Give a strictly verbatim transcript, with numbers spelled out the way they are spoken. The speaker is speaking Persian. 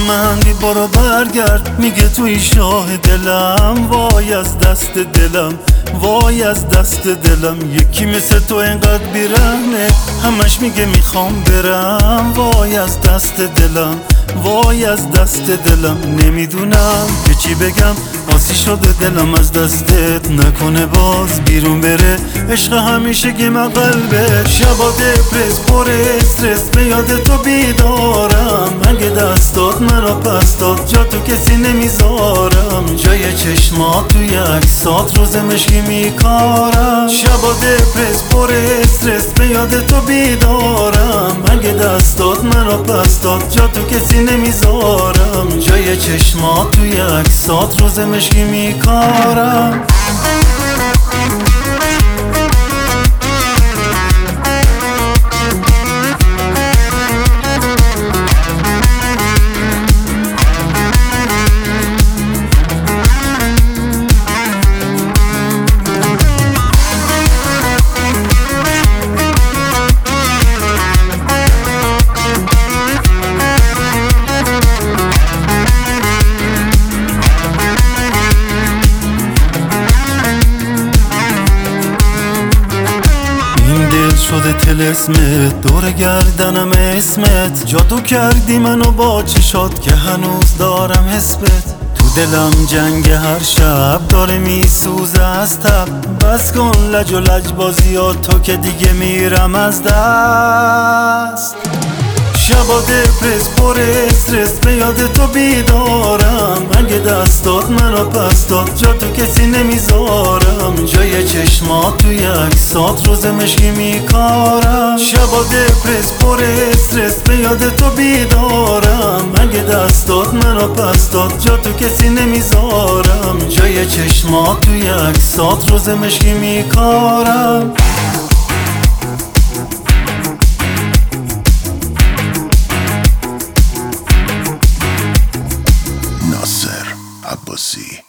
من بی برو برگرد، میگه توی شاه دلم، وای از دست دلم، وای از دست دلم. یکی مثل تو اینقدر بیرحمه، همش میگه میخوام برم، وای از دست دلم، وای از دست دلم. نمیدونم که چی بگم، آسی شده دلم از دستت، نکنه باز بیرون بره. عشق همیشه گم قلبه، شبا دپرس پر استرس، به یاد تو بیدارم. اگه دستات منو پس داد، جا تو کسی نمیذارم، جای چشمات توی عکسات روز مشکی میکارم. شبا دپرس پر استرس، به یاد تو بیدارم. اگه دستات منو پس داد، جا تو کسی نمیذارم، جای چشمات توی عکسات روز مشکی میکارم. شده طلسمت، دور گردنم اسمت، جادو کردی منو با چشات که هنوز دارم حسبت. تو دلم جنگ هر شب داره میسوزه از تب، بس کن لج و لج بازیات تو که دیگه میرم از دست. شبا دپرس پر استرس، به یاد تو بیدارم. اگه دستات منو پس داد، جا تو کسی نمیذارم، جای چشمات توی عکسات روز مشکی میکارم. شبا دپرس پر استرس، به یاد تو بیدارم. اگه دستات منو پس داد، جا تو کسی نمیذارم، جای چشمات توی عکسات روز مشکی میکارم. ناصر عباسی.